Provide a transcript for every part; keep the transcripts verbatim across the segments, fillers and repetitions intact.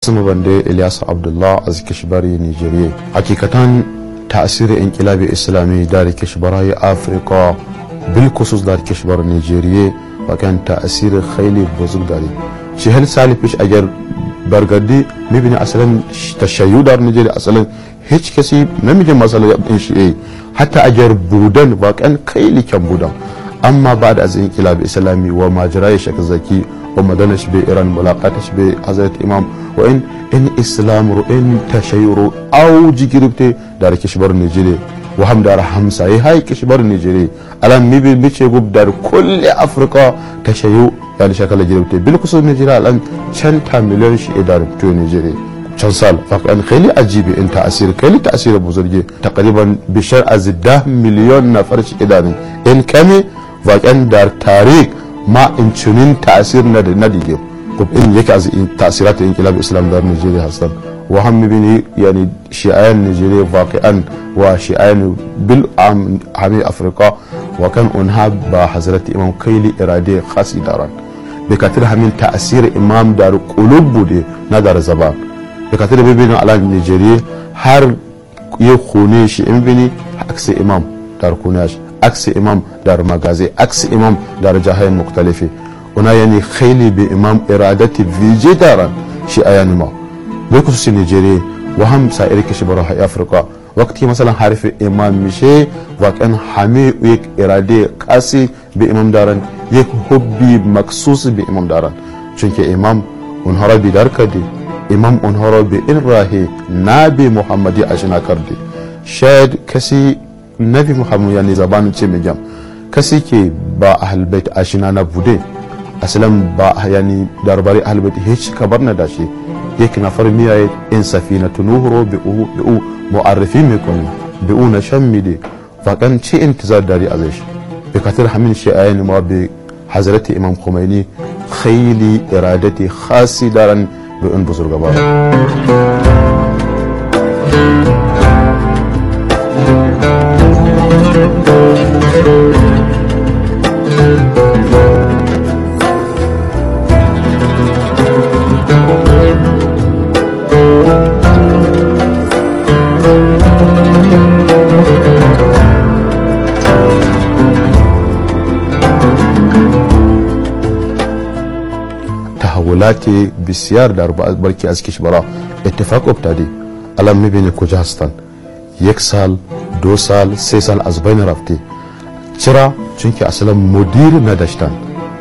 اسم بنده الیاس عبدالله از کشور نیجریه. حقیقتاً تأثیر انقلاب اسلامی در کشورهای آفریقا بالخصوص در کشور نیجریه واقعا تأثیر خیلی بزرگ داره. چهل سال پیش اگر برگردی میبینی اصلا تشیع در نیجریه اصلا هیچ کسی نمیگه مثلا این شیعه، حتی اگر بودن واقعا خیلی کم بودن. اما بعد از انقلاب اسلامی و ماجرای شیخ زکی اومدنش به ایران، ملاقاتش به حضرت امام و این این اسلام رو این تشیع رو اوج گرفته در کشور نیجریه و هم در همسایه های کشور نیجریه. الان میبینی میشه گفت در کل افریقا تشیع یعنی شکل گرفته. بالخصوص نیجریه الان چند تا میلیون شیعه داره تو نیجریه چند سال. واقعا خیلی عجیبه این تاثیر، خیلی تاثیر بزرگی. تقریبا بیشتر از ده میلیون نفر شیعه دارن. این کمی واقعا در تاریخ ما این چنین تاثیر ندیدیم. خب این یک از این تاثیرات انقلاب اسلام در نیجریه هستند و هم میبینی یعنی شیعیان نیجریه واقعا و شیعیان بالعام همه افریقا واقعا اونها با حضرت امام خیلی اراده خاصی دارند. به خاطر همین تاثیر امام در قلوب بوده نه در زبان. به خاطر ببینید الان نیجریه هر یه خونه شیعه میبینی عکس امام در خونهش، عکس امام در مغازه، عکس امام در جاهای مختلفی. اونا یعنی خیلی به امام ارادت ویژه دارن شیعیان ما به خصوص نیجریه و هم سایر کشورهای افریقا. وقتی مثلا حرف امام میشه واقعا همه یک اراده خاصی به امام دارن، یک حبی مخصوص به امام دارن، چون که امام اونها را بیدار کرده. امام اونها را به این راه نبی محمدی آشنا کرده. شاید کسی نبی محمد یعنی زبان چه میگم، کسی که با اهل بیت آشنا نبوده اصلا با یعنی درباره اهل بیت هیچ خبر نداشته، یک نفر میاد این سفینه نوح رو به او, به او معرفی میکنه، به او نشان میده، واقعا چه انتظار داری ازش؟ به خاطر همین شیعیان ما به حضرت امام خمینی خیلی ارادت خاصی دارن به اون بزرگوار. تحولات بسیار در برخی از کشورها اتفاق افتاده. الان میبینی کجا هستن، یک سال دو سال سه سال از بین رفته. چرا؟ چون که اصلا مدیر نداشتن،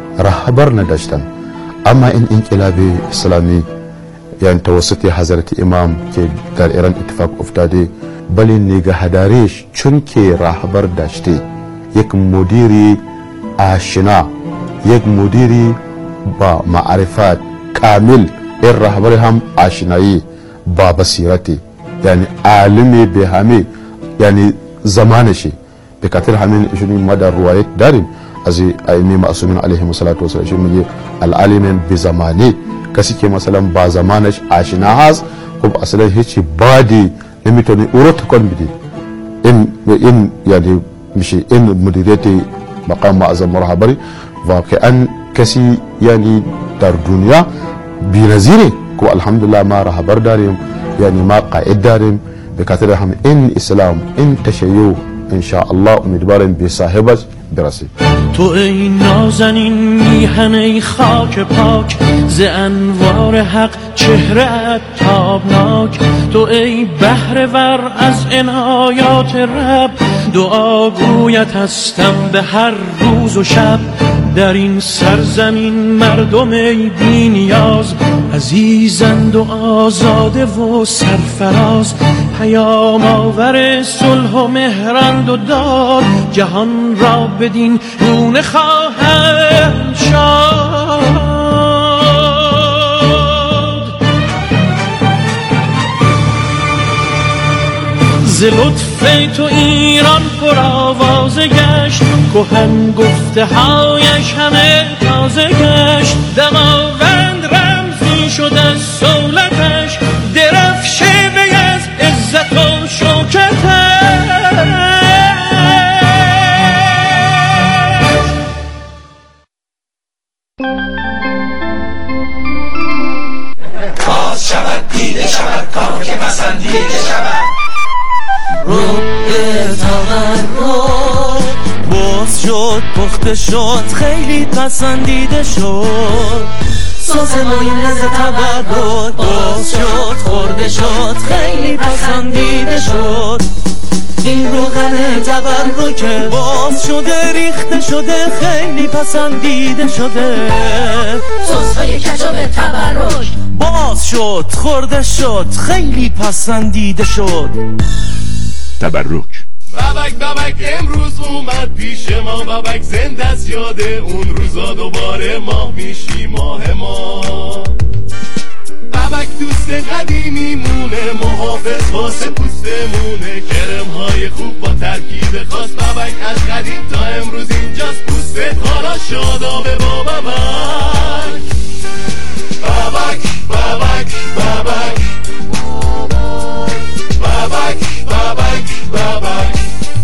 رهبر نداشتن. اما این انقلاب اسلامی یعنی توسط حضرت امام که در ایران اتفاق افتاده، بلی نگهداریش چون که رهبر داشته، یک مدیری آشنا، یک مدیری با معرفت کامل، این رهبر هم آشنایی با بصیرتی، یعنی عالمی به همه یعنی زمانشی. به خاطر همین ایشون ما در روایت داریم از ائمه معصومین علیهم الصلاه و السلام، ایشون میگه العالم بزمانی، کسی که مثلا با زمانش آشنا هست خب اصلا هیچ بادی نمیتونه او رو تکون بده. این این یعنی میشه این مدیریت مقام معظم رهبری واقعا کسی یعنی در دنیا بی‌نظیره که الحمدلله ما رهبر داریم، یعنی ما قائد داریم. به خاطر هم این اسلام این تشیع ان شاء الله امیدوارم به صاحبش برسید. تو ای نازنین میهن خاک پاک، ز انوار حق چهره تابناک، تو ای بهره ور از عنایات رب، دعا گویت هستم به هر روز و شب. در این سرزمین مردم ای بی نیاز، عزیزند و آزاده و سرفراز، پیام آور صلح و مهرند و داد، جهان را بدین گونه خواهند شاد. ز لطف تو ایران پر آوازه گشت، کهن گفته هایش همه تازه گشت، دماوند رمزی شد از سولتش، درفش وی از عزت و شوکتش. باز شود دیده شود رو به تبرک باز شد پخته شد خیلی پسندیده شد سس مایونز تبرک باز شد خورده شد خیلی پسندیده شد این روغن تبرکه باز شده ریخته شده خیلی پسندیده شده سس های کچاپ تبرک باز شد خورده شد خیلی پسندیده شد تبرک. بابک بابک امروز اومد پیش ما بابک زنده است یاد اون روزا دوباره ماه میشی ماه ما بابک دوست قدیمی مونه محافظ واسه پوستمونه کرم های خوب با ترکیب خاص بابک از قدیم تا امروز اینجاست پوستت حالا شادابه با بابک بابک بابک بابک بابک بابک بابک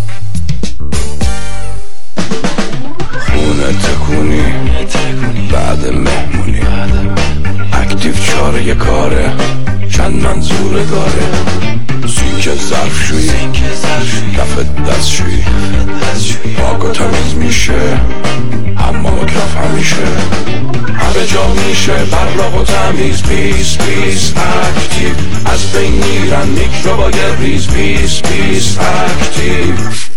خونه تکونی بعد مهمونی اکتیو چاره کاره چند منظور داره سینک ظرفشویی دفع دستشویی پاک و تمیز میشه اما مکرف همیشه همه جا میشه براق و تمیز پیس پیس اکتیو از بین میرن میکروبای ریز پیس پیس اکتیو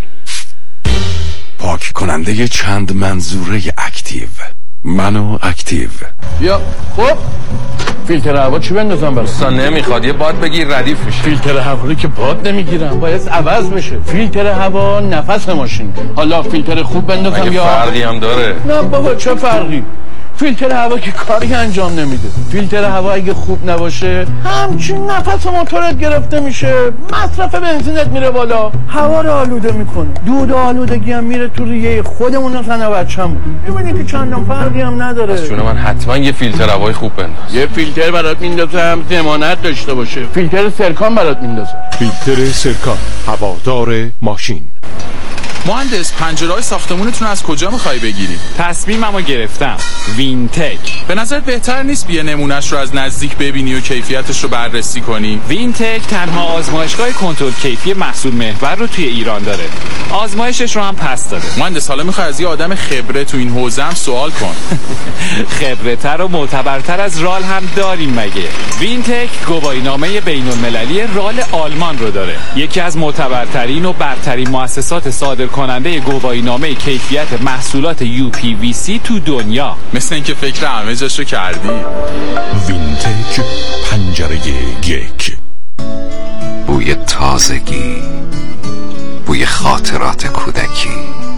پاک کننده چند منظوره اکتیو منو اکتیو. بیا خب فیلتر هوا چی بندازم برای؟ اصلا نمیخواد یه باد بگیر ردیف میشه. فیلتر هوا رو که باد نمیگیرم باید عوض بشه. فیلتر هوا نفس ماشین. حالا فیلتر خوب بندازم یا فرقی هم داره؟ نه بابا چه فرقی؟ فیلتر هوا که کاری انجام نمیده. فیلتر هوا اگه خوب نباشه همچین نفس موتورت گرفته میشه، مصرف بنزینت میره بالا، هوا رو آلوده میکنه، دود و آلودگی هم میره تو ریه خودمون و زن و بچه‌مون. میبینی که چندان فرقی هم نداره. از جون من حتما یه فیلتر هوای خوب بنداز. یه فیلتر برات میندازم ضمانت داشته باشه. فیلتر سرکان برات میندازم. فیلتر سرکان هوادار ماشین. مهندس پنجره‌های ساختمونتون از کجا می‌خوای بگیری؟ تصمیممو گرفتم. وینتک. به نظرت بهتر نیست بیا نمونهش رو از نزدیک ببینی و کیفیتش رو بررسی کنی؟ وینتک تنها آزمایشگاه کنترل کیفی محصول محور رو توی ایران داره. آزمایشش رو هم پس داده. مهندس حالا می‌خوای از یه آدم خبره تو این حوزه هم سوال کن. خبره‌تر و معتبرتر از رال هم داریم مگه؟ وینتک گواهینامه بین‌المللی رال آلمان رو داره. یکی از معتبرترین و برترین مؤسسات صادر کننده گواهینامه کیفیت محصولات یو پی وی سی تو دنیا. مثل اینکه فکر همه جاشو کردی. وینتک پنجره یک. بوی تازگی، بوی خاطرات کودکی،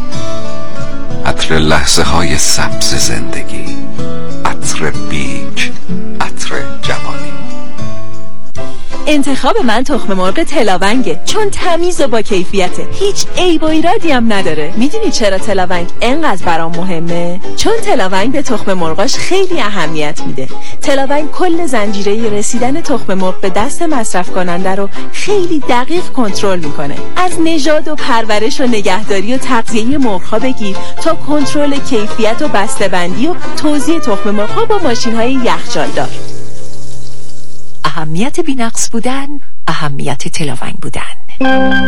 عطر لحظه های سبز زندگی، عطر بیک، عطر جوانی. انتخاب من تخم مرغ تلاونگه چون تمیز و با کیفیته، هیچ عیب و ایرادی هم نداره. میدونی چرا تلاونگ انقدر برام مهمه؟ چون تلاونگ به تخم مرغاش خیلی اهمیت میده. تلاونگ کل زنجیره رسیدن تخم مرغ به دست مصرف کننده رو خیلی دقیق کنترل میکنه. از نژاد و پرورش و نگهداری و تغذیه مرغ‌ها بگیر تا کنترل کیفیت و بسته‌بندی و توزیع تخم مرغ‌ها با ماشین‌های یخچالدار. اهمیت بی‌نقص بودن، اهمیت تلاونگ بودن.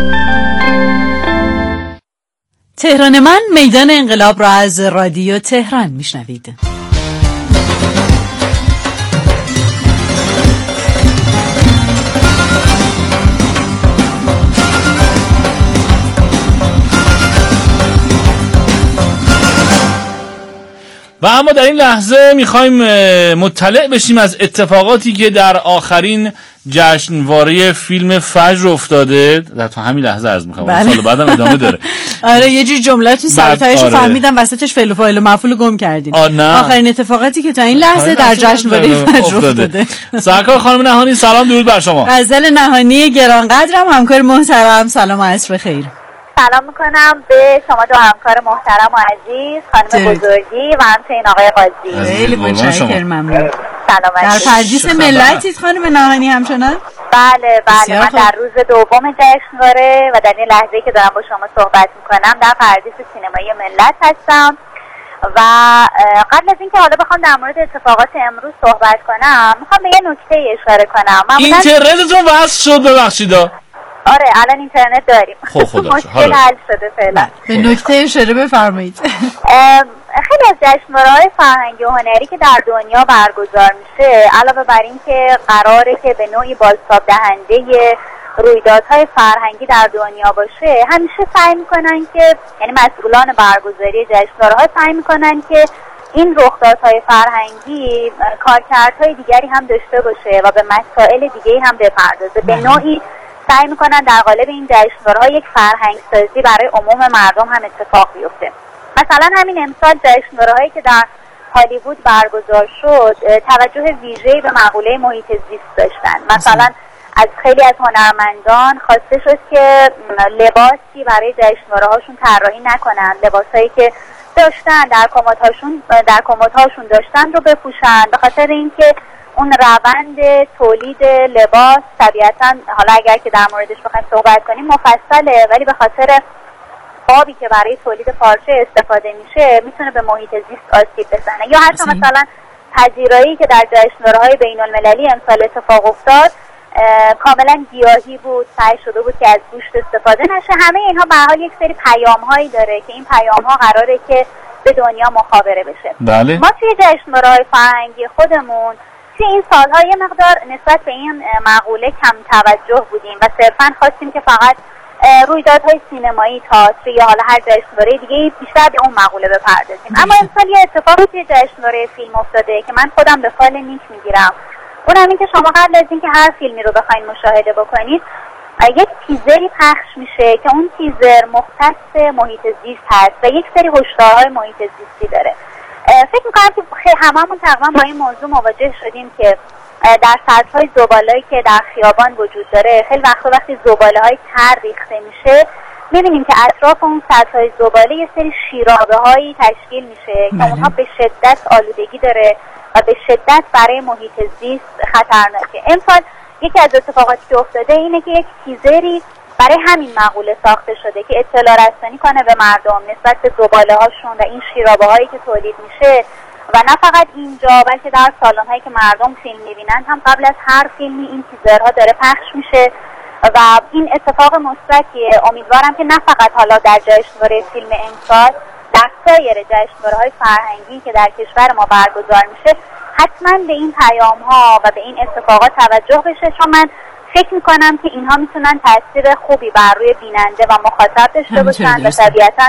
تهران من، میدان انقلاب را از رادیو تهران میشنوید. و اما در این لحظه میخوایم مطلع بشیم از اتفاقاتی که در آخرین جشنواره فیلم فجر افتاده. در تو همین لحظه عرض میخوام سال بعدم ادامه داره. آره یه جوری جمله‌تون سرتایشو آره. فهمیدم وسطش فعل و فاعل و مفعول گم کردین. آخرین اتفاقاتی که تا این لحظه در جشنواره فجر افتاده. سرکار خانم نهانی سلام درود بر شما. غزل نهانی گرانقدرم، همکار محترم، سلام و عصر بخیر. سلام میکنم به شما دو همکار محترم و عزیز، خانم بزرگی و همچنین آقای قاضی. خیلی متشکرم، ممنون. سلامتی. در پردیس ملتید خانم نهانی همچنان؟ بله بله، من در روز دوم جشنواره و در این لحظه‌ای که دارم با شما صحبت میکنم در پردیس سینمایی ملت هستم و قبل از اینکه حالا بخوام در مورد اتفاقات امروز صحبت کنم میخوام به یه نکته اشاره کنم. اینترنتتون وصل شد ببخشید. آره الان اینترنت داریم. خب خدا مشکل حل شده فعلا. به نکته اشاره بفرمایید. خیلی از جشنواره‌های فرهنگی و هنری که در دنیا برگزار میشه علاوه بر این که قراره که به نوعی بازتاب دهنده رویدادهای فرهنگی در دنیا باشه، همیشه سعی میکنن که یعنی مسئولان برگزاری جشنواره‌ها سعی میکنن که این رخدادهای فرهنگی کارکردهای دیگری هم داشته باشه و به مسائل دیگری هم بپردازه. به نوعی سعی میکنن در قالب این جشنواره‌ها یک فرهنگ سازی برای عموم مردم هم اتفاق بیفته. مثلا همین امسال جشنواره‌هایی که در هالیوود برگزار شد توجه ویژه‌ای به مقوله محیط زیست داشتن. مثلا از خیلی از هنرمندان خواسته شد که لباسی برای جشنواره‌هاشون طراحی نکنن، لباسایی که داشتن در کمدهاشون در کمدهاشون داشتن رو بپوشن، به خاطر اینکه اون روند تولید لباس طبیعتاً حالا اگر که در موردش بخوایم صحبت کنیم مفصله، ولی به خاطر بابی که برای تولید پارچه استفاده میشه میتونه به محیط زیست آسیب بزنه. یا حتی مثلا پذیرایی که در جشنواره‌های بین‌المللی امسال اتفاق افتاد کاملا گیاهی بود، سعی شده بود که از گوشت استفاده نشه. همه اینها به هر حال یک سری پیام‌هایی داره که این پیام‌ها قراره که به دنیا مخابره بشه. بله. ما توی جشنواره‌های فرهنگی خودمون توی این سال‌ها یه مقدار نسبت به این مقوله کم توجه بودیم و صرفاً خواستیم که فقط رویدادهای سینمایی، تئاتر یا حالا هر جشنواره دیگه بیشتر به اون مقوله بپردازیم. اما امسال یه اتفاقی توی جشنواره فیلم افتاده که من خودم به فال نیک میگیرم. اونم این که شما قبل از اینکه هر فیلمی رو بخواید مشاهده بکنید یک تیزری پخش میشه که اون تیزر مختص محیط زیست هست و یک سری هشدارهای محیط زیستی داره. فکر میکنم که هممون تقریبا با این موضوع مواجه شدیم که در سطح‌های زباله‌ای که در خیابان وجود داره خیلی وقتا وقتی زباله‌های تر ریخته میشه می‌بینیم که اطراف اون سطح‌های زباله یه سری شیرابه‌هایی تشکیل میشه که اونها به شدت آلودگی داره و به شدت برای محیط زیست خطرناکه. امسال یکی از اتفاقاتی که افتاده اینه که یک تیزری برای همین مقوله ساخته شده که اطلاع رسانی کنه به مردم نسبت به زباله‌هاشون و این شیرابه‌هایی که تولید میشه و نه فقط اینجا بلکه در سالن‌هایی که مردم فیلم می‌بینن هم قبل از هر فیلمی این تیزرها داره پخش میشه و این اتفاق مثبتیه. امیدوارم که نه فقط حالا در جشنواره فیلم امسال، در سایر جشنواره‌های فرهنگی که در کشور ما برگزار میشه حتما به این پیام‌ها و به این اتفاقات توجه بشه، چون من فکر میکنم که اینها میتونن تاثیر خوبی بر روی بیننده و مخاطب داشته باشن و طبیعتاً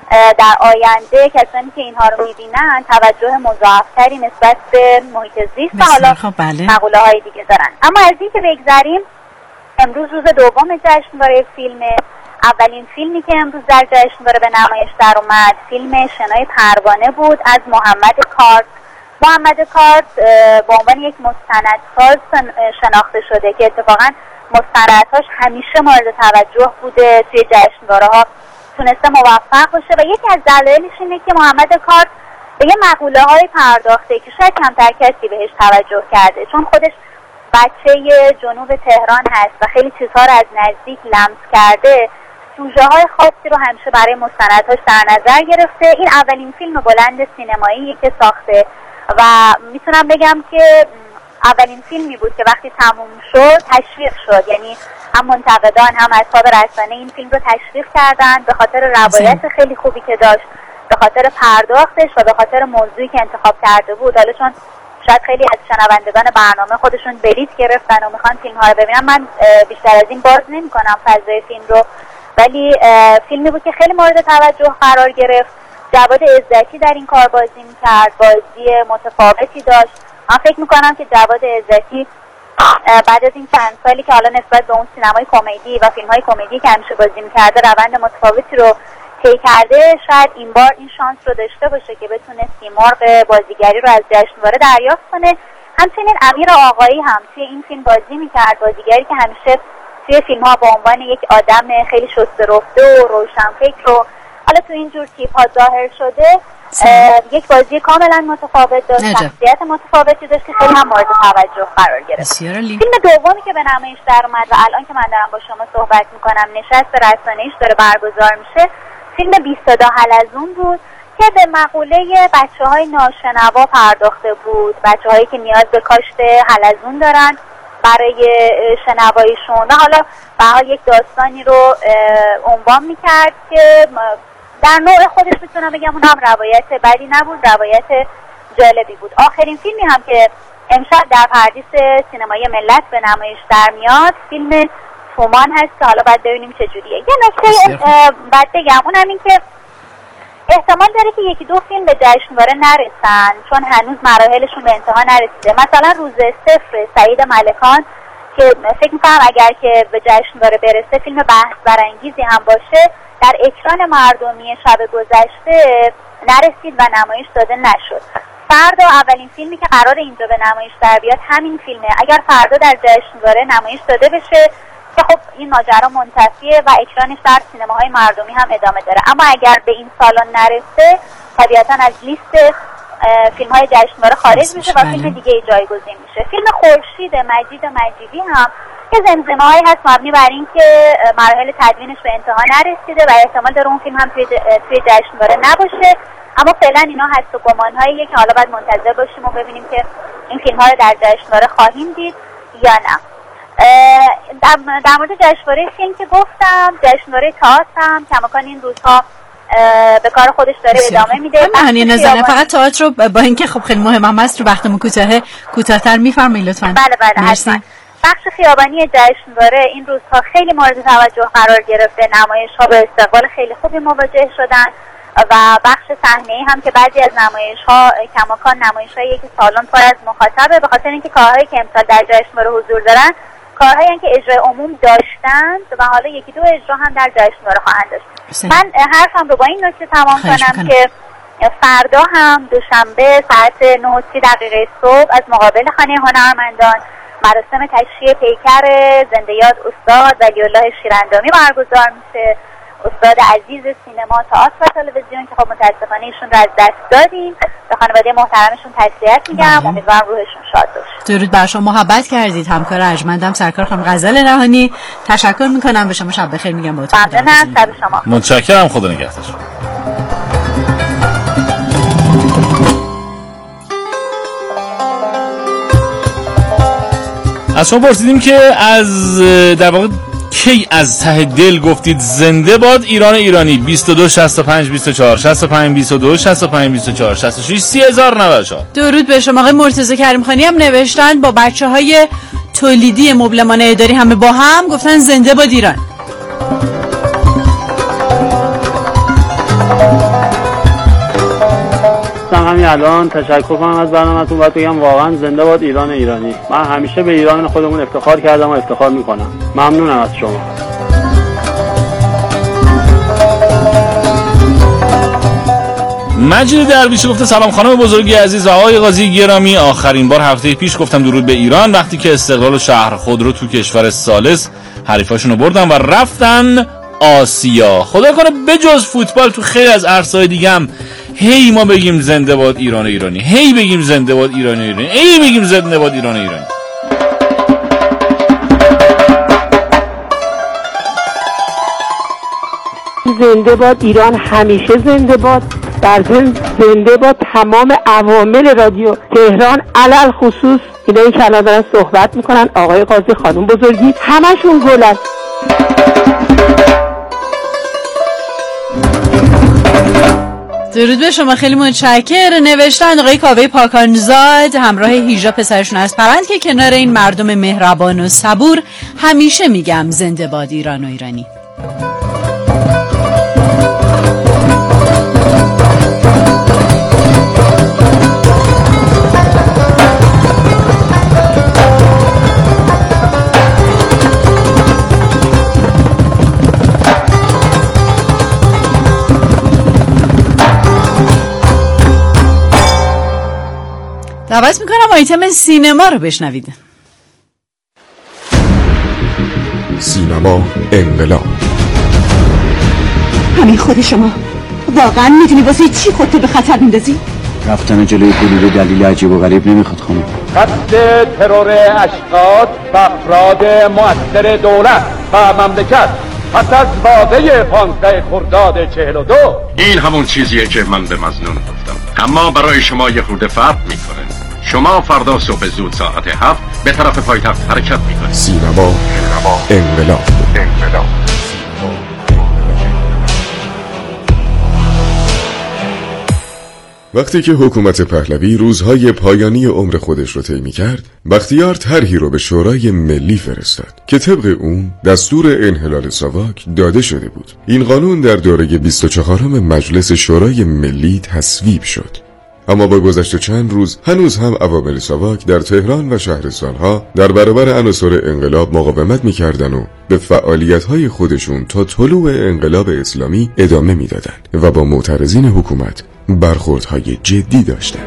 در آینده کسانی که اینها رو میبینن توجه مضاعفتری نسبت به محیط زیست و حالا مقوله های دیگه دارن. اما از این که بگذریم، امروز روز دوم جشنواره فیلم. اولین فیلمی که امروز در جشنواره به نمایش در اومد فیلم شنای پروانه بود از محمد کارت. محمد کارت به عنوان یک مستندساز شناخته شده که اتفاقا مستندهاش همیشه مورد توجه بوده، توی جشنواره ها تونسته موفق باشه و یکی از دلایلش اینه که محمد کارت به یه مقوله های پرداخته که شاید کمتر کسی بهش توجه کرده، چون خودش بچه جنوب تهران هست و خیلی چیزها رو از نزدیک لمس کرده. سوژه های خاصی رو همیشه برای مستندهاش در نظر گرفته. این اولین فیلم بلند سینمایی که ساخته و میتونم بگم که اولین فیلمی بود که وقتی تموم شد تشویق شد، یعنی هم منتقدان هم اصحاب رسانه این فیلم رو تشویق کردن به خاطر روایت خیلی خوبی که داشت، به خاطر پرداختش و به خاطر موضوعی که انتخاب کرده بود. حالا چون شاید خیلی از شنوندگان برنامه خودشون بلیط گرفتن و میخوان فیلم ها رو ببینن، من بیشتر از این باز نمی کنم فضای فیلم رو، ولی فیلمی بود که خیلی مورد توجه قرار گرفت. جواد عزتی در این کار بازی میکرد، بازی متفاوتی داشت. من فکر میکنم که جواد عزتی بعد از این چند سالی که حالا نسبت به اون سینمای کمدی و فیلم های کمدی که همیشه بازی میکرده روند متفاوتی رو طی کرده، شاید این بار این شانس رو داشته باشه که بتونه سیمرغ بازیگری رو از جشنواره دریافت کنه. همچنین امیر آقایی هم توی این فیلم بازی میکرد، بازیگری که همیشه توی فیلم ها به عنوان یک آدم خیلی شسته رفته و روشنفکر رو حالا تو این جور تیپ ها ظاهر شده. یک بازی کاملا متفاوت داشت، شخصیت متفاوتی داشت که خیلی هم مورد توجه قرار گرفت. فیلم دومی که به نمایش در اومد و الان که من دارم با شما صحبت میکنم نشست رسانه‌ایش داره برگزار میشه، فیلم بیست تا حلزون بود که به مقوله بچه های ناشنوا پرداخته بود، بچه هایی که نیاز به کاشت حلزون دارن برای شنواییشون و حالا به حال یک داستانی رو عنوان میکرد که در نوع خودش میتونم بگم اون هم روایت بدی نبود، روایت جالبی بود. آخرین فیلمی هم که امشب در پردیس سینمایی ملت به نمایش در میاد فیلم تومان هست که حالا باید ببینیم چجوریه. یه نکته باید بگم اون هم این که احتمال داره که یکی دو فیلم به جشنواره نرسن چون هنوز مراحلشون به انتها نرسیده. مثلا روز صفر سعید ملکان که فکر میکنم اگر که به جشنواره برسه فیلم بحث برانگیزی هم باشه، در اکران مردمی شب گذشته نرسید و نمایش داده نشد. فردا اولین فیلمی که قرار اینجا به نمایش در بیاد همین فیلمه. اگر فردا در جشنواره نمایش داده بشه که خب این ماجرا منتفیه و اکرانش در سینماهای مردمی هم ادامه داره، اما اگر به این سالن نرسه طبیعتا از لیست فیلم های جشنواره خارج میشه و فیلم دیگه ای جایگزین میشه. فیلم خورشید مجید مجیدی هم که زمزمه هایی هست مبنی بر این که مراحل تدوینش به انتها نرسیده و احتمال داره اون فیلم هم توی, توی جشنواره نباشه، اما فعلا اینا هست و گمان هاییه که حالا باید منتظر باشیم و ببینیم که این فیلم ها رو در جشنواره خواهیم دید یا نه. در مورد جشنواره فیلم که گفتم، جشنواره تئاتر هم کماکان این روزها به کار خودش داره ادامه میده. معنی نزنه فقط تئاتر رو با اینکه خب خیلی مهم هم است رو وقتمون کوتاهه کوتاه‌تر میفرمایید لطفاً. بله بله حتما. بخش خیابانی جشنواره این روزها خیلی مورد توجه قرار گرفته، نمایش‌ها به استقبال خیلی خوبی مواجه شدن و بخش صحنه‌ای هم که بعضی از نمایش‌ها کماکان نمایش‌هایی که سالن پر از مخاطبه، به خاطر اینکه کارهایی که امسال در جشنواره حضور دارن کارهایی که اجرای عموم داشتند و حالا یکی دو اجرا هم در جشنواره خواهند داشت. من حرفم رو با این نکته تمام کنم که فردا هم دوشنبه ساعت نه و سی دقیقه صبح از مقابل خانه هنرمندان مراسم تشییع پیکر زنده یاد استاد ولی‌الله شیراندامی برگزار میشه. استاد عزیز سینما، تئاتر و تلویزیون که خب متاسفانه ایشون رو از دست دادیم. به خانواده محترمشون تسلیت میگم، امیدوارم روحشون شاد باشه. درود بر شما، محبت کردید. همکار ارجمندم سرکار خانم غزل نهانی، تشکر میکنم. به شما شب بخیر میگم. با تو ممنونم. شب شما متشکرم. خدا نگهدار. از شما پرسیدیم که از در واقع کی از ته دل گفتید زنده باد ایران ایرانی؟ بیست و دو شصت و پنج بیست و چهار شصت و پنج بیست و دو شصت و پنج بیست و چهار شصت و شش سی هزار و نود و چهار. درود به شما. آقای مرتضی کریم خانی هم نوشتن با بچه های تولیدی مبلمان اداری همه با هم گفتن زنده باد ایران. همین الان تشکر کنم از برنامه‌تون، باید بگم واقعا زنده باد ایران ایرانی. من همیشه به ایران خودمون افتخار کردم و افتخار میکنم. ممنونم از شما. مجید درویشی گفته سلام خانم بزرگی عزیز و آقای قاضی گرامی، آخرین بار هفته پیش گفتم درود به ایران وقتی که استقلال شهر خود رو تو کشور ثالث حریفاشون رو بردن و رفتن آسیا. خدا کنه بجز فوتبال تو خیلی از عرصه‌های دیگه هم هی ما بگیم زنده باد ایران ایرانی، هی بگیم زنده باد ایران ایرانی، هی بگیم زنده باد ایران ایرانی. زنده باد ایران، همیشه زنده باد. در ضمن زنده باد تمام عوامل رادیو تهران، علل خصوص اینایی که الان دارن صحبت میکنن، آقای قاضی، خانم بزرگی، همشون گلن. درود به شما، خیلی متشکر. نوشتن آقای کاوه پاکانزاد همراه هیجا پسرشون از پرند که کنار این مردم مهربان و صبور همیشه میگم زنده باد ایران و ایرانی. دعوت میکنم آیتم سینما رو بشنوید. سینما انقلاب. همین خود شما واقعا میدونی واسه چی خودتو به خطر میندازی؟ رفتن جلوی گلوله دلیل عجیب و غریب نمیخواد خانم. قتل ترور اشخاص و افراد مؤثر دولت و مملکت پس از واقعه پانزده خرداد چهل و دو. این همون چیزیه که من به مظنون گفتم، اما برای شما یه خورده فرق میکنه. شما فردا صبح زود ساعت هفت به طرف پایتخت حرکت میکنید. سینما انقلاب. انقلاب. وقتی که حکومت پهلوی روزهای پایانی عمر خودش رو طی می‌کرد، بختیار طرحی رو به شورای ملی فرستاد که طبق اون دستور انحلال ساواک داده شده بود. این قانون در دوره بیست و چهارم مجلس شورای ملی تصویب شد. اما با گذشت چند روز هنوز هم عوامل ساواک در تهران و شهرستانها در برابر عناصر انقلاب مقاومت می‌کردند و به فعالیت‌های خودشون تا طلوع انقلاب اسلامی ادامه می‌دادند و با معترضین حکومت برخوردهای جدی داشتند.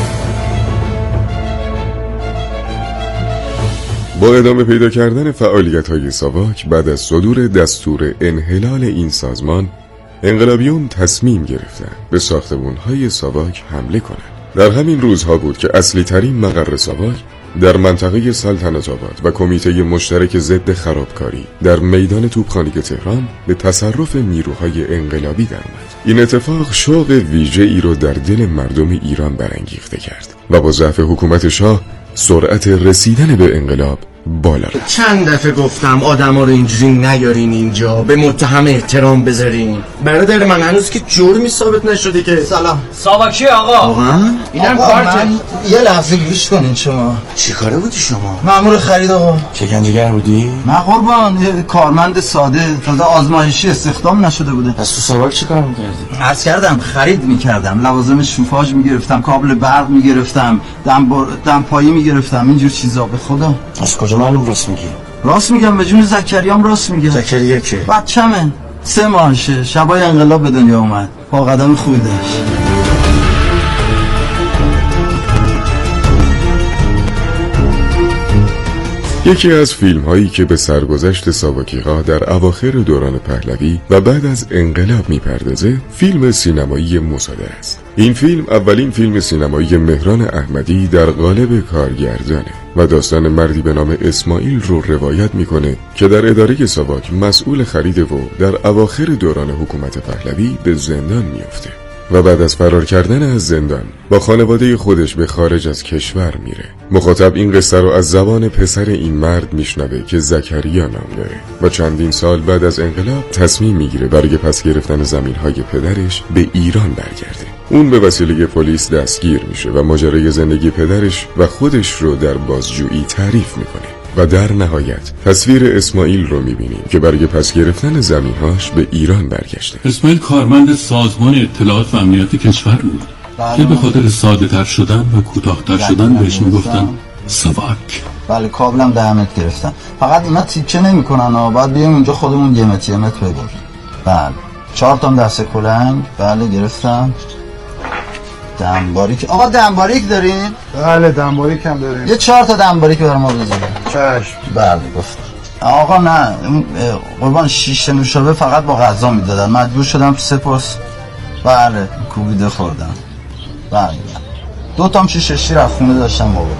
با ادامه پیدا کردن فعالیت‌های ساواک بعد از صدور دستور انحلال این سازمان، انقلابیون تصمیم گرفتند به ساختمان‌های ساواک حمله کنند. در همین روزها بود که اصلی ترین مقر ساواک در منطقه سلطنت آباد و کمیته مشترک ضد خرابکاری در میدان توپخانه تهران به تصرف نیروهای انقلابی درآمد. این اتفاق شوق ویژه‌ای رو در دل مردم ایران برانگیخته کرد و با ضعف حکومت شاه سرعت رسیدن به انقلاب بالا رفت. چند دفعه گفتم آدما رو اینجوری نیارین اینجا، به متهم احترام بذارین. برادر من هنوز که جرمی ثابت نشده که. سلام. ساواکی آقا. واقعا؟ اینم کارت. یه لحظه گوش کنین شما. چی کاره بودی شما؟ مأمور خرید آقا. شکنجهگر بودی؟ نه قربان، یه کارمند ساده، تازه آزمایشی استخدام نشده بوده. پس تو ساواک چی کار می‌کردی؟ عرض کردم خرید می‌کردم، لوازم شوفاژ می‌گرفتم، کابل برق می‌گرفتم، دم دمپایی می‌گرفتم، اینجور چیزا. به خدا. از کجا معلوم راست میگی؟ راست میگم، به جون زکریام راست میگم. زکریا کی؟ بچه‌مه، سه ماهشه، شبای انقلاب به دنیا اومد. با قدم خوبی داشت. یکی از فیلم هایی که به سرگذشت ساواکی‌ها در اواخر دوران پهلوی و بعد از انقلاب میپردازه، فیلم سینمایی مصادره است. این فیلم اولین فیلم سینمایی مهران احمدی در قالب کارگردانه و داستان مردی به نام اسماعیل رو روایت میکنه که در اداره ساواک مسئول خریده و در اواخر دوران حکومت پهلوی به زندان میفته و بعد از فرار کردن از زندان با خانواده خودش به خارج از کشور میره. مخاطب این قصه رو از زبان پسر این مرد میشنوه که زکریا نام داره و چندین سال بعد از انقلاب تصمیم میگیره برای پس گرفتن زمینهای پدرش به ایران برگرده. اون به وسیله پلیس دستگیر میشه و ماجرای زندگی پدرش و خودش رو در بازجویی تعریف میکنه و در نهایت تصویر اسماعیل رو میبینیم که برای پس گرفتن زمینهاش به ایران برگشته. اسماعیل کارمند سازمان اطلاعات و امنیت کشور بود که به خاطر ساده تر شدن و کوتاه‌تر شدن بهش میگفتن ساواک. بله کابلم دهمت گرفتن، فقط اینا تیکه نمیکنن ها، باید بیایم اونجا خودمون یه متر یه متر ببریم. بله چهار تا دسته کلنگ بله گرفتم. دنباریک آقا، دنباریک دارین؟ بله دنباریک هم داریم. یه چهار تا دنباریک برای ما بذارین. چشم. بله گفت آقا نه قربان، شیش نوشابه فقط با غذا میدادن، مجبور شدم سپاس. بله کوبیده خوردم. بله دو تام شیشه شیر از خونه داشتم بابا.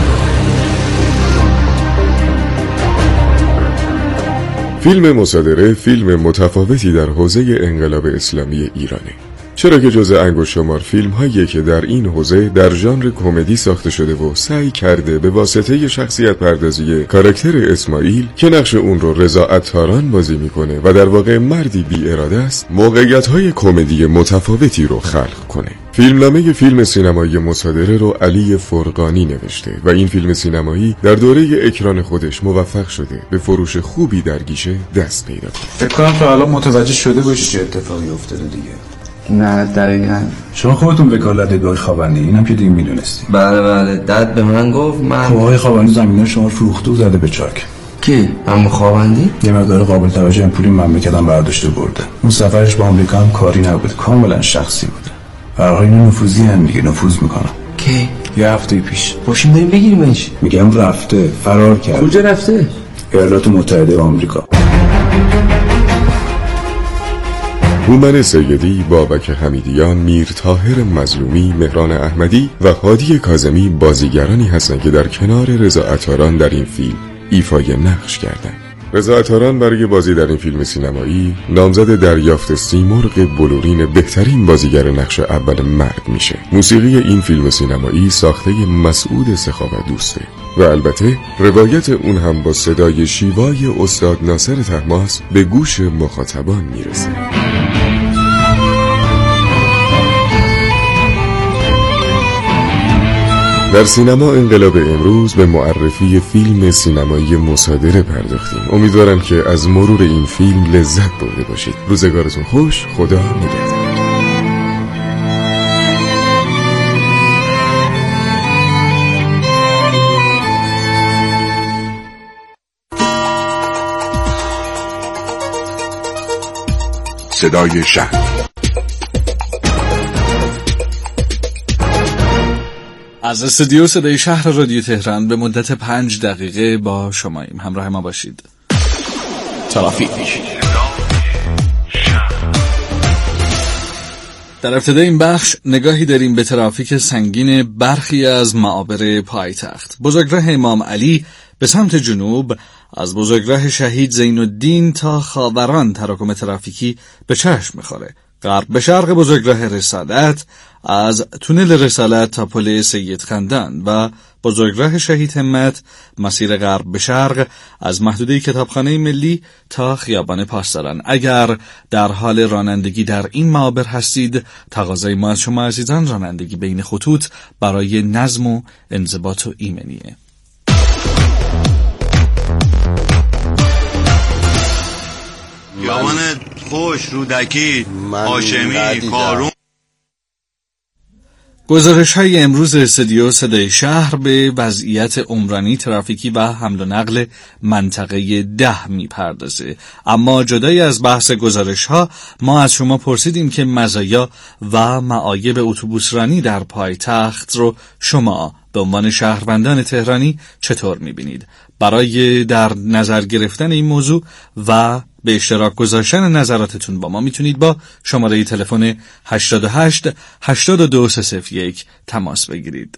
فیلم مصادره فیلم متفاوتی در حوزه انقلاب اسلامی ایرانه، چرا که جزء انگشت شمار فیلم هایی که در این حوزه در ژانر کمدی ساخته شده و سعی کرده به واسطه شخصیت پردازی کاراکتر اسماعیل که نقش اون رو رضا عطاران بازی میکنه و در واقع مردی بی اراده است، موقعیت های کمدی متفاوتی رو خلق کنه. فیلمنامه فیلم سینمایی مصادره رو علی فرقانی نوشته و این فیلم سینمایی در دوره اکران خودش موفق شده به فروش خوبی در گیشه دست پیدا کنه. فکر کنم تا الان متوجه شده باشی چه اتفاقی افتاده دیگه. نه دقیقاً. شما خودتون وکالت دادگاه خاوندی، اینم که دیگه میدونستی. بله بله داد به من گفت من خب آقای خاوندی زمینه شما فروخته و زده به چاک. کی؟ هم خاوندی؟ یه مقدار قابل توجه هم پولی مملکتم برداشته برده. اون سفرش با آمریکا هم کاری نبود، کاملا شخصی بود. برای این نفوذی هم دیگه نفوذ میکنم. کی؟ یه هفته پیش. باشیم بریم بگیریمش. میگم رفته، فرار کرد. کجا رفته؟ ایالات متحده آمریکا. هومن سیدی، بابک حمیدیان، میر طاهر مظلومی، مهران احمدی و هادی کاظمی بازیگرانی هستند که در کنار رضا عطاران در این فیلم ایفای نقش کردند رضا عطاران برای بازی در این فیلم سینمایی نامزد دریافت سیمرغ بلورین بهترین بازیگر نقش اول مرد میشه. موسیقی این فیلم سینمایی ساخته مسعود سخاوت دوسته و البته روایت اون هم با صدای شیوای استاد ناصر طهماسب به گوش مخاطبان میرسه. در سینما انقلاب امروز به معرفی فیلم سینمایی مصادره پرداختیم. امیدوارم که از مرور این فیلم لذت برده باشید. روزگارتون خوش. خدا نگهدار. صدای شهر. از استودیو صدای شهر رادیو تهران به مدت پنج دقیقه با شماییم. همراه ما باشید. ترافیک. در ابتدای این بخش نگاهی داریم به ترافیک سنگین برخی از معابر پایتخت. بزرگراه امام علی به سمت جنوب از بزرگراه شهید زین الدین تا خاوران تراکم ترافیکی به چشم می‌خوره. غرب به شرق بزرگراه رسالت از تونل رسالت تا پل سید خندان و بزرگراه شهید همت مسیر غرب به شرق از محدوده کتابخانه ملی تا خیابان پاسداران. اگر در حال رانندگی در این معابر هستید، تقاضای ما از شما عزیزان رانندگی بین خطوط برای نظم و انضباط و ایمنیه. خیابان خوش، رودکی، هاشمی، کارون. گزارش های امروز استودیو صدای شهر به وضعیت عمرانی، ترافیکی و حمل و نقل منطقه ده میپردازه. اما جدای از بحث گزارش ها، ما از شما پرسیدیم که مزایا و معایب اتوبوسرانی در پایتخت رو شما به عنوان شهروندان تهرانی چطور میبینید؟ برای در نظر گرفتن این موضوع و به اشتراک گذاشتن نظراتتون با ما میتونید با شماره تلفن هشتاد و هشت هشتاد و دو سه صفر یک تماس بگیرید.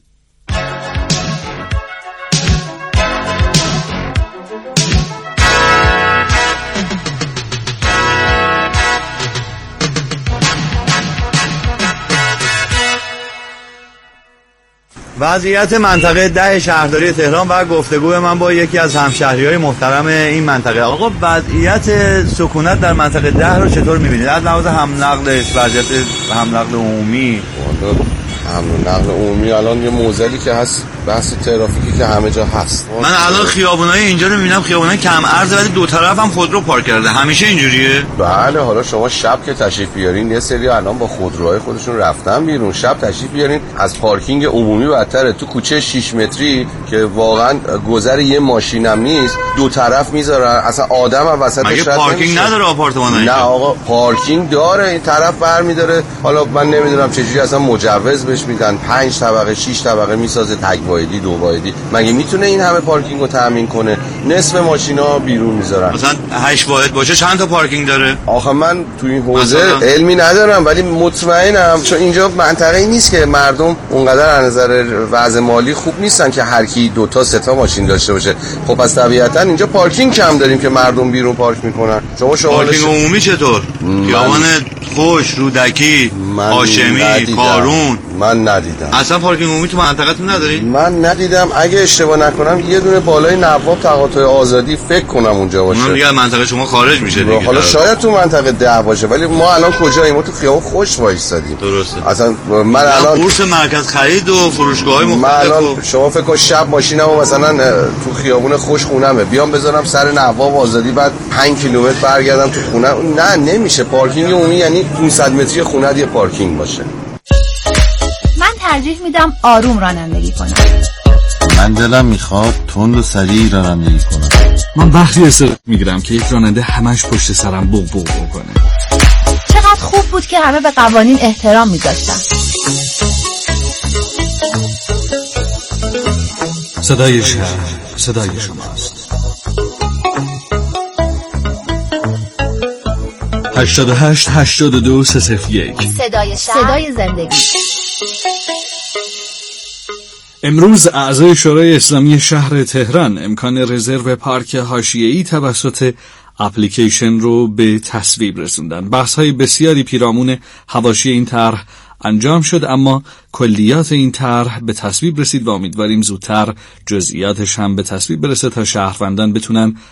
وضعیت منطقه ده شهرداری تهران و گفتگوی من با یکی از همشهری‌های محترم این منطقه. آقا وضعیت سکونت در منطقه ده رو چطور می‌بینید؟ از لحاظ هم نقلش، وضعیت هم نقل عمومی. حمل نقل عمومی الان یه موزلی که هست، بحث ترافیکی که همه جا هست. من الان خیابونای اینجا رو می‌بینم، خیابونای کم عرض ولی دو طرف هم خودرو پارک کرده. همیشه اینجوریه؟ بله. حالا شما شب که تشریف بیارین، یه سری الان با خودروهای خودشون رفتن بیرون. شب تشریف بیارین، از پارکینگ عمومی بدتره. تو کوچه شش متری که واقعا گذر یه ماشینم نیست، دو طرف میذارن، اصلا آدم هم وسطش مگه پارکینگ نداره آپارتمان‌ها؟ نه آقا، پارکینگ داره. این طرف برمی‌داره. حالا من نمیدونم چجوری اصلا مجوز بهش میدن. پنج طبقه شش طبقه میسازه، تک واحدی دو واحدی. مگه میتونه این همه پارکینگ رو تامین کنه؟ نصف ماشینا بیرون میذارن. مثلا هشت واحد باشه چند تا پارکینگ داره؟ آخه من تو این حوزه علمی ندارم ولی مطمئنم، چون اینجا منطقه‌ای نیست که مردم اونقدر از نظر وضع مالی خوب نیستن که هر کی دو تا سه تا ماشین داشته باشه. خب پس طبیعتا اینجا پارکینگ کم داریم که مردم بیرون پارک میکنن. شما شما پارکینگ عمومی چطور؟ خیابان خوش، رودکی، هاشمی، کارون. من ندیدم. اصلا پارکینگ عمومی تو منطقه‌تون ندارید؟ من ندیدم. اگه اشتباه نکنم یه دونه بالای نواب تقاطع آزادی فکر کنم اونجا باشه. اونم دیگه منطقه شما خارج میشه دیگه. حالا شاید تو منطقه ده باشه ولی ما الان کجاییم؟ ما تو خیابون خوش وایسادیم. درسته. اصلا من الان بورس مرکز خرید و فروشگاه‌های مختلف. من الان شما فکر کن شب ماشینمو مثلا تو خیابون خوش خونمه، بیام بذارم سر نواب آزادی، بعد پنج کیلومتر برگردم تو خونه. نه نمیشه. پارکینگ عمومی یعنی پانصد متری خونه یه پارکینگ باشه. من ترجیح میدم آروم رانندگی کنم. من دلم میخواد تند و سریع رانندگی کنم. من وقتی استراحت میگیرم که یک راننده همش پشت سرم بوق بوق کنه. چقدر خوب بود که همه به قوانین احترام میذاشتن. صدای شهر، صدای شماست. هشتاد و هشت هشتاد و دو سه صفر یک صدای شهر، صدای زندگی. امروز اعضای شورای اسلامی شهر تهران امکان رزرو پارک حاشیه‌ای توسط اپلیکیشن رو به تصویب رسوندن. بحث‌های بسیاری پیرامون حواشی این طرح انجام شد، اما کلیات این طرح به تصویب رسید و امیدواریم زودتر جزئیاتش هم به تصویب برسه تا شهروندان بتونن